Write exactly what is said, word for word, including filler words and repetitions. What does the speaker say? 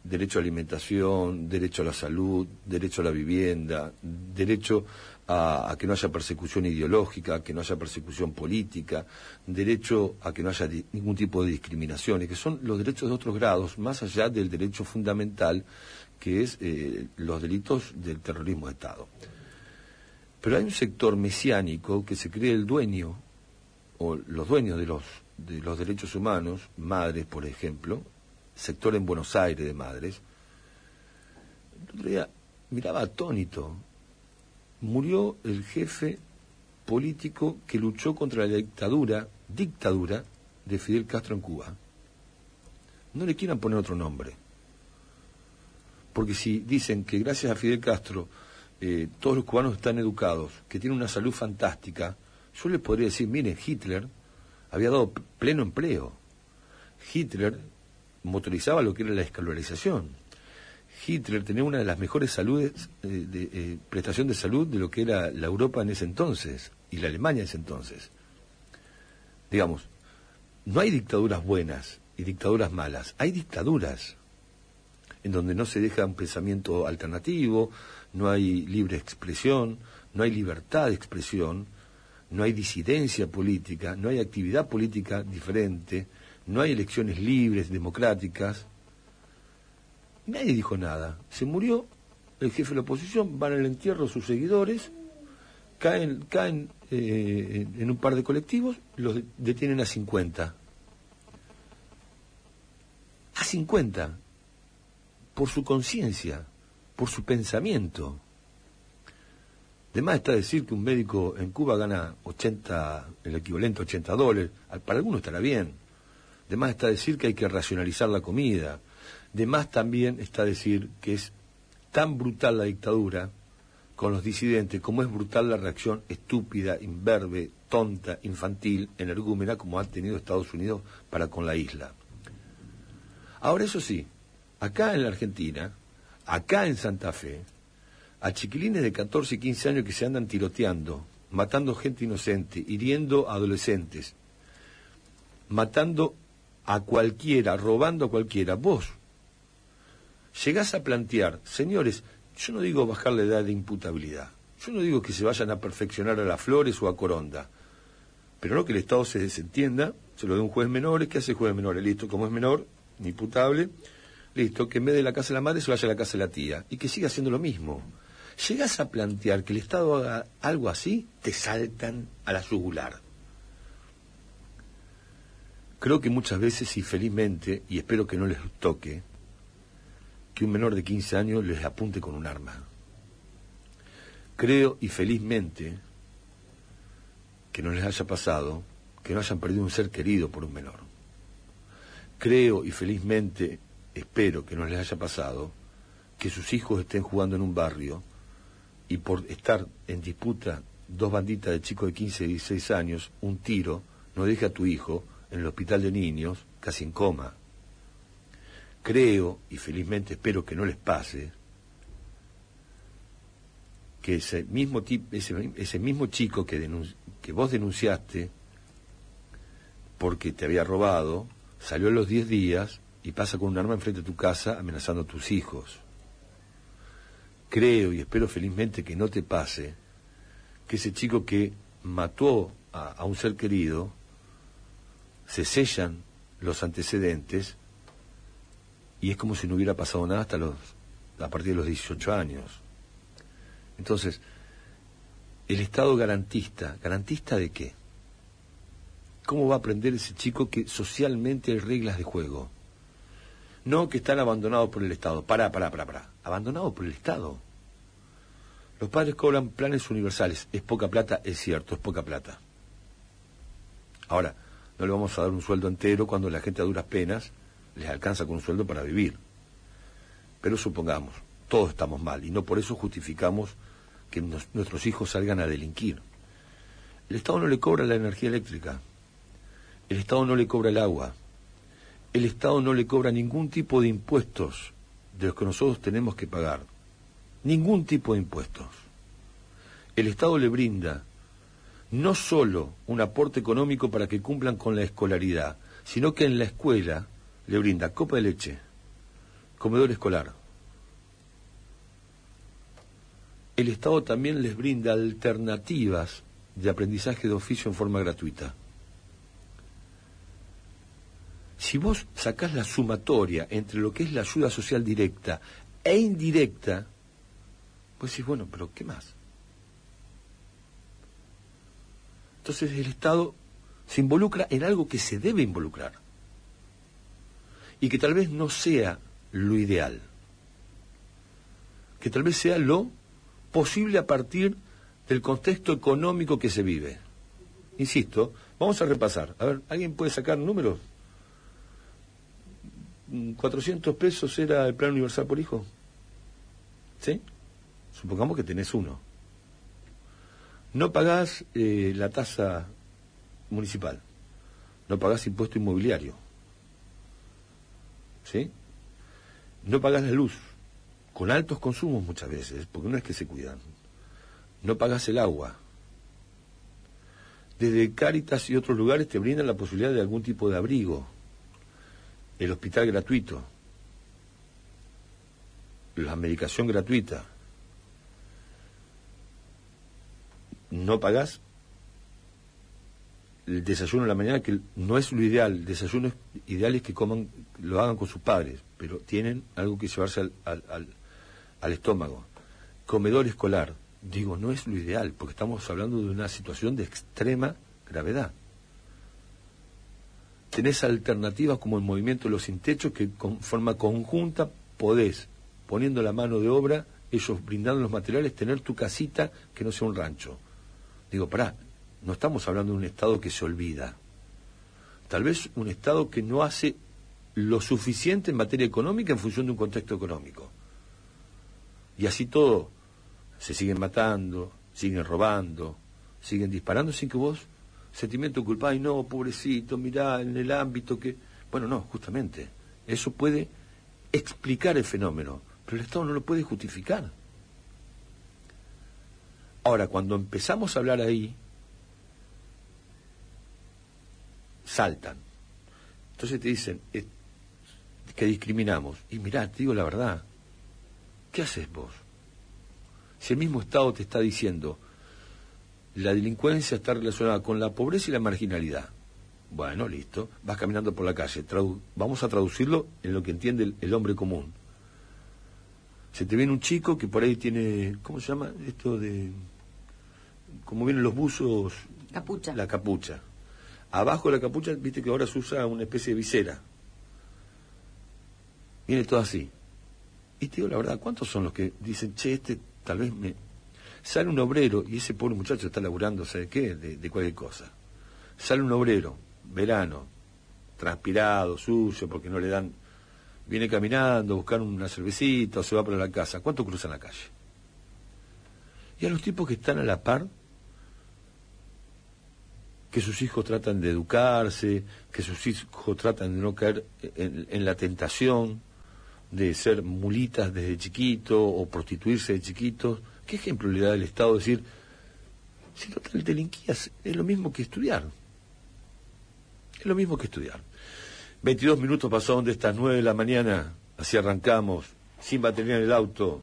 derecho a alimentación, derecho a la salud, derecho a la vivienda, derecho a, a que no haya persecución ideológica, que no haya persecución política, derecho a que no haya di, ningún tipo de discriminaciones, que son los derechos de otros grados, más allá del derecho fundamental, que es eh, los delitos del terrorismo de Estado. Pero hay un sector mesiánico que se cree el dueño, o los dueños de los, de los derechos humanos, madres, por ejemplo, sector en Buenos Aires de madres. El otro día miraba atónito, murió el jefe político que luchó contra la dictadura, dictadura de Fidel Castro en Cuba. No le quieran poner otro nombre, porque si dicen que gracias a Fidel Castro eh, todos los cubanos están educados, que tienen una salud fantástica, yo les podría decir, miren, Hitler había dado pleno empleo. Hitler motorizaba lo que era la escolarización. Hitler tenía una de las mejores saludes, eh, de, eh, prestación de salud de lo que era la Europa en ese entonces, y la Alemania en ese entonces. Digamos, no hay dictaduras buenas y dictaduras malas, hay dictaduras en donde no se deja un pensamiento alternativo, no hay libre expresión, no hay libertad de expresión, no hay disidencia política, no hay actividad política diferente, no hay elecciones libres, democráticas. Nadie dijo nada. Se murió el jefe de la oposición, van al entierro sus seguidores, caen, caen eh, en un par de colectivos, los detienen a cincuenta. A cincuenta. Por su conciencia, por su pensamiento. De más está decir que un médico en Cuba gana ochenta, el equivalente a ochenta dólares, para algunos estará bien. De más está decir que hay que racionalizar la comida. De más también está decir que es tan brutal la dictadura con los disidentes como es brutal la reacción estúpida, imberbe, tonta, infantil, energúmena como ha tenido Estados Unidos para con la isla. Ahora, eso sí, acá en la Argentina, acá en Santa Fe, a chiquilines de catorce y quince años que se andan tiroteando, matando gente inocente, hiriendo a adolescentes, matando a cualquiera, robando a cualquiera, vos llegás a plantear, señores, yo no digo bajar la edad de imputabilidad, yo no digo que se vayan a perfeccionar a las Flores o a Coronda, pero no que el Estado se desentienda, se lo dé un juez menor, ¿qué hace el juez menor? Listo, como es menor, imputable, listo, que en vez de la casa de la madre se vaya a la casa de la tía, y que siga haciendo lo mismo. Llegás a plantear que el Estado haga algo así, te saltan a la yugular. Creo que muchas veces, y felizmente, y espero que no les toque, que un menor de quince años les apunte con un arma. Creo, y felizmente, que no les haya pasado, que no hayan perdido un ser querido por un menor. Creo, y felizmente, espero que no les haya pasado, que sus hijos estén jugando en un barrio, y por estar en disputa dos banditas de chicos de quince y dieciséis años, un tiro no deje a tu hijo en el hospital de niños, casi en coma. Creo, y felizmente espero que no les pase, que ese mismo, tip, ese, ese mismo chico que, denunci, que vos denunciaste porque te había robado, salió a los diez días y pasa con un arma enfrente de tu casa amenazando a tus hijos. Creo y espero felizmente que no te pase que ese chico que mató a, a un ser querido, se sellan los antecedentes y es como si no hubiera pasado nada hasta los a partir de los dieciocho años. Entonces, el Estado garantista, ¿garantista de qué? ¿Cómo va a aprender ese chico que socialmente hay reglas de juego? No que están abandonados por el Estado. Pará, pará, pará, pará. Abandonados por el Estado. Los padres cobran planes universales. Es poca plata, es cierto, es poca plata. Ahora, no le vamos a dar un sueldo entero cuando la gente a duras penas les alcanza con un sueldo para vivir. Pero supongamos, todos estamos mal y no por eso justificamos que nos, nuestros hijos salgan a delinquir. El Estado no le cobra la energía eléctrica. El Estado no le cobra el agua. El Estado no le cobra ningún tipo de impuestos de los que nosotros tenemos que pagar. Ningún tipo de impuestos. El Estado le brinda no solo un aporte económico para que cumplan con la escolaridad, sino que en la escuela le brinda copa de leche, comedor escolar. El Estado también les brinda alternativas de aprendizaje de oficio en forma gratuita. Si vos sacás la sumatoria entre lo que es la ayuda social directa e indirecta, pues decís, bueno, pero ¿qué más? Entonces el Estado se involucra en algo que se debe involucrar y que tal vez no sea lo ideal, que tal vez sea lo posible a partir del contexto económico que se vive. Insisto, vamos a repasar. A ver, ¿alguien puede sacar números? ¿cuatrocientos pesos era el plan universal por hijo? ¿Sí? Supongamos que tenés uno. No pagás eh, la tasa municipal. No pagás impuesto inmobiliario. ¿Sí? No pagás la luz, con altos consumos muchas veces, porque no es que se cuidan. No pagás el agua. Desde Cáritas y otros lugares te brindan la posibilidad de algún tipo de abrigo. El hospital gratuito. La medicación gratuita. No pagás el desayuno en la mañana, que no es lo ideal. El desayuno ideal es que coman, lo hagan con sus padres, pero tienen algo que llevarse al, al, al, al estómago. Comedor escolar, digo, no es lo ideal, porque estamos hablando de una situación de extrema gravedad. Tenés alternativas como el movimiento de los sin techo, que con forma conjunta podés, poniendo la mano de obra, ellos brindando los materiales, tener tu casita que no sea un rancho. Digo, pará, no estamos hablando de un Estado que se olvida. Tal vez un Estado que no hace lo suficiente en materia económica en función de un contexto económico. Y así todo, se siguen matando, siguen robando, siguen disparando sin que vos, sentimiento culpable, ay no, pobrecito, mirá, en el ámbito que... Bueno, no, justamente, eso puede explicar el fenómeno, pero el Estado no lo puede justificar. Ahora, cuando empezamos a hablar ahí, saltan. Entonces te dicen eh, que discriminamos. Y mirá, te digo la verdad, ¿qué haces vos? Si el mismo Estado te está diciendo, la delincuencia está relacionada con la pobreza y la marginalidad. Bueno, listo, vas caminando por la calle, tradu- vamos a traducirlo en lo que entiende el, el hombre común. Se te viene un chico que por ahí tiene, ¿cómo se llama? Esto de, como vienen los buzos, capucha. La capucha. Abajo de la capucha, viste que ahora se usa una especie de visera. Viene todo así. Y te digo la verdad, ¿cuántos son los que dicen, che, este tal vez me... Sale un obrero, y ese pobre muchacho está laburando, ¿sabe qué? De, de cualquier cosa. Sale un obrero, verano, transpirado, sucio, porque no le dan... Viene caminando a buscar una cervecita o se va para la casa. ¿Cuánto cruzan la calle? Y a los tipos que están a la par, que sus hijos tratan de educarse, que sus hijos tratan de no caer en, en la tentación de ser mulitas desde chiquito o prostituirse de chiquitos. ¿Qué ejemplo le da el Estado decir, si total delinquías es lo mismo que estudiar? Es lo mismo que estudiar. veintidós minutos pasaron de estas nueve de la mañana, así arrancamos, sin batería en el auto.